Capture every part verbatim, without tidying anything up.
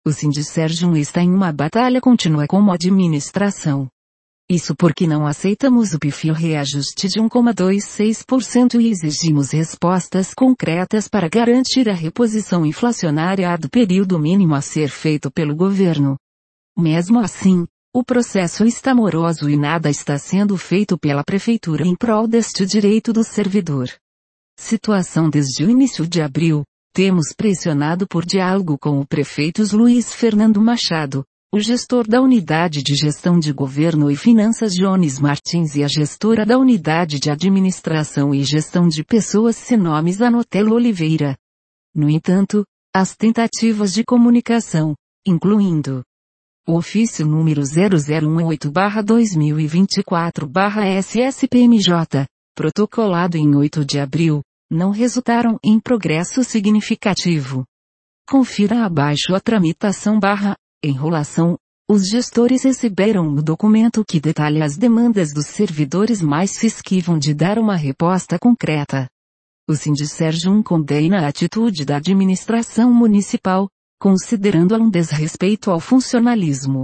O Sindserjum está em uma batalha contínua como administração. Isso porque não aceitamos o pífio reajuste de um vírgula vinte e seis por cento e exigimos respostas concretas para garantir a reposição inflacionária do período mínimo a ser feito pelo governo. Mesmo assim, o processo está moroso e nada está sendo feito pela prefeitura em prol deste direito do servidor. Situação desde o início de abril, temos pressionado por diálogo com o prefeito Luiz Fernando Machado, o gestor da Unidade de Gestão de Governo e Finanças Jones Martins e a gestora da Unidade de Administração e Gestão de Pessoas Senomes Anotelo Oliveira. No entanto, as tentativas de comunicação, incluindo o ofício número zero zero um oito barra dois mil e vinte e quatro barra S S P M J, protocolado em oito de abril, não resultaram em progresso significativo. Confira abaixo a tramitação barra enrolação. Os gestores receberam o documento que detalha as demandas dos servidores, mas se esquivam de dar uma resposta concreta. O Sindserjum condena a atitude da administração municipal, considerando-a um desrespeito ao funcionalismo.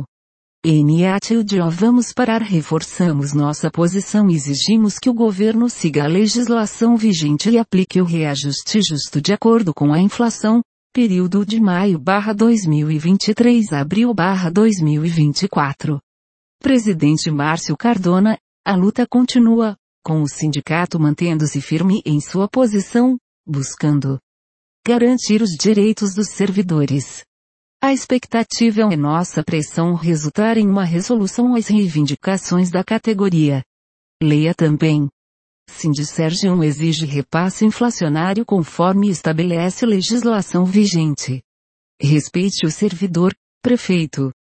N A T U D O Vamos parar. Reforçamos nossa posição e exigimos que o governo siga a legislação vigente e aplique o reajuste justo de acordo com a inflação, período de maio barra dois mil e vinte e três a abril barra dois mil e vinte e quatro. Presidente Márcio Cardona, a luta continua, com o sindicato mantendo-se firme em sua posição, buscando garantir os direitos dos servidores. A expectativa é nossa pressão resultar em uma resolução às reivindicações da categoria. Leia também. Sindserjum exige repasse inflacionário conforme estabelece legislação vigente. Respeite o servidor, prefeito.